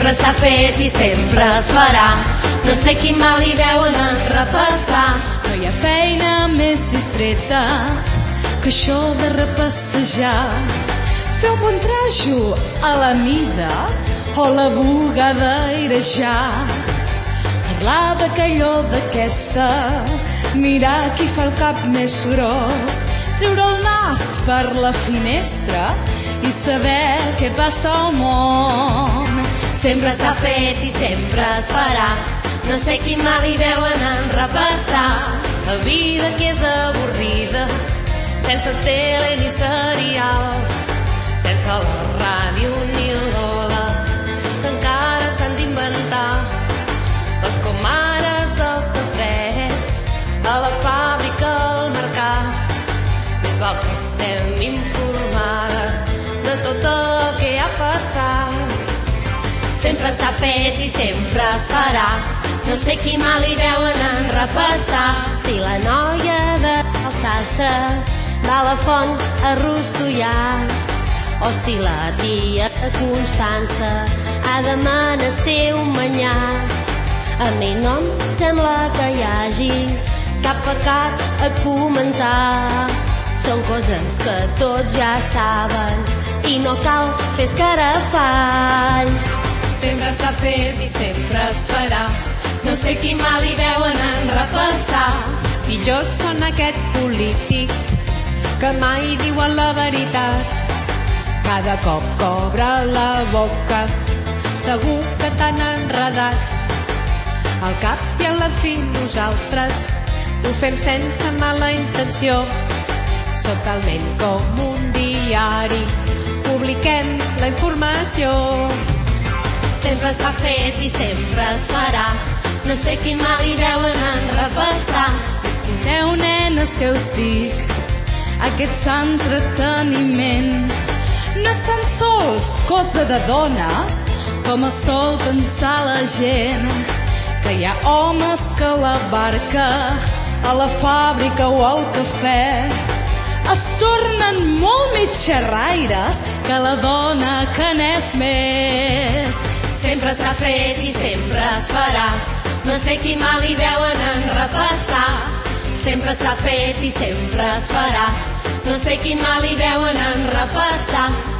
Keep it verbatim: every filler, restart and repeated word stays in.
Sempre s'ha fet i sempre es farà. No sé quin mal hi veuen en repassar. No hi ha feina més distreta que això de repassejar. Fer un bon trajo a la mida o la buga d'airejar. Parlar d'aquellò d'aquesta, mirar qui fa el cap més gros, treure el nas per la finestra i saber què passa al món. Sempre s'ha fet i sempre es farà. No sé quin mal hi veuen en repassar. La vida que és avorrida, sense tele ni serials, sense la ràdio ni l'ola, que encara s'han d'inventar. Les comares, els safareig, a la fàbrica, al mercat. Més val que estem informades de tot el que ha passat. Sempre s'ha fet i sempre es farà. No sé quin mal hi veuen en repassar. Si la noia del sastre va a la font a rostollar, o si la tia Constança ha de menester un manyar. A mi no em sembla que hi hagi cap pecat a comentar. Són coses que tots ja saben i no cal fer escarafalls. Sempre s'ha fet i sempre es farà. No sé quin mal hi veuen en repassar. Pitjors són aquests polítics que mai diuen la veritat. Cada cop que obre la boca segur que t'han enredat. Al cap i a la fi nosaltres ho fem sense mala intenció. Sota-ment com un diari publiquem la informació. Sempre s'ha fet i sempre es farà. No sé quin mal hi veuen en repassar. Escolteu, nenes, que us dic, aquest entreteniment no és tan sols cosa de dones com es sol pensar la gent. Que hi ha homes que a la barca, a la fàbrica o al cafè es tornen molt més xerraires que la dona que n'és més. Sempre s'ha fet i sempre es farà. No sé quin mal hi veuen en repassar. Sempre s'ha fet i sempre es farà. No sé quin mal hi veuen en repassar.